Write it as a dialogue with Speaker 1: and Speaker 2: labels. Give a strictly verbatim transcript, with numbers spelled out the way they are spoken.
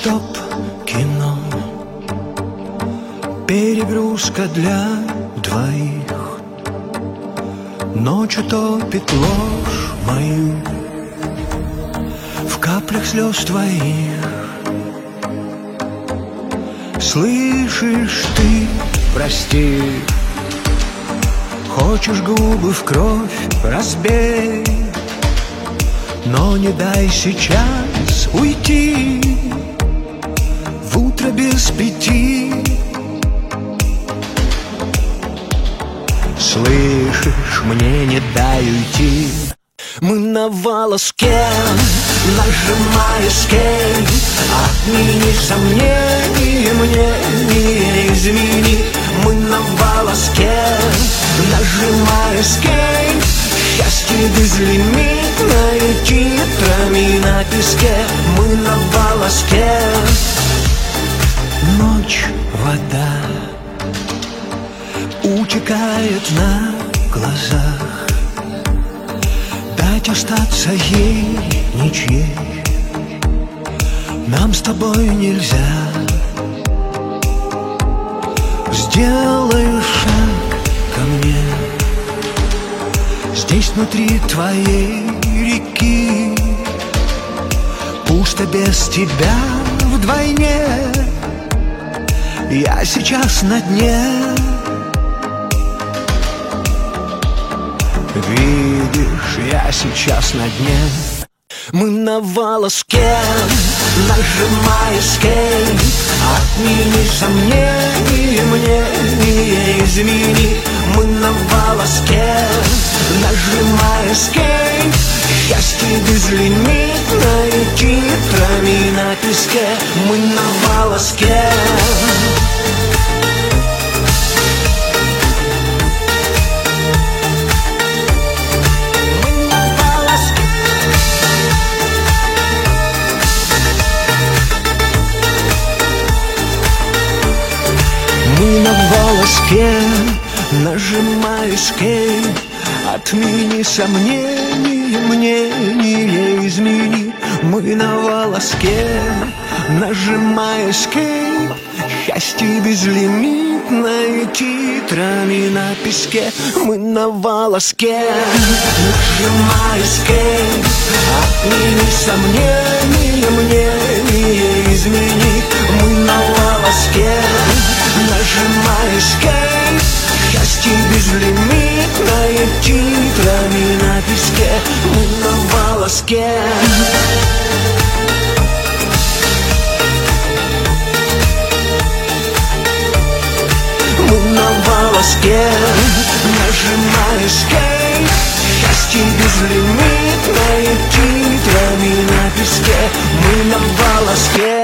Speaker 1: стоп кино, перегрузка для двоих. Ночью топит ложь мою в каплях слез твоих. Слышишь ты, прости, хочешь губы в кровь разбей, но не дай сейчас уйти в утро без пяти. Слышишь, мне не дай уйти. Мы на волоске, нажимая скейт. Отмени сомнения, мне не измени. Мы на волоске, нажимая скейт. Счастье безлимитное, титрами на песке. Мы на волоске. Ночь, вода утекает на глазах. Дать остаться ей ничьей нам с тобой нельзя. Сделай шаг ко мне, здесь внутри твоей реки. Пусто без тебя вдвойне, я сейчас на дне. Видишь, я сейчас на дне. Мы на волоске, нажимая скейт. Отмени сомнения, мне не измени. Мы на волоске, нажимая скейт. Счастье безлимитное, титрами на песке. Мы на волоске. Мы на волоске, нажимая скейт. Отмени сомнения, мне не измени. Мы на волоске, нажимая скейт. Счастье безлимитное, титрами на песке. Мы на волоске, нажимая скейт. Отмени сомнения, мне не измени. Мы на волоске, нажимая скейт. Счастье безлимитное, титрами на песке. Мы на волоске. Мы на волоске, нажимая скейт. Счастье безлимитное, титрами на песке. Мы на волоске.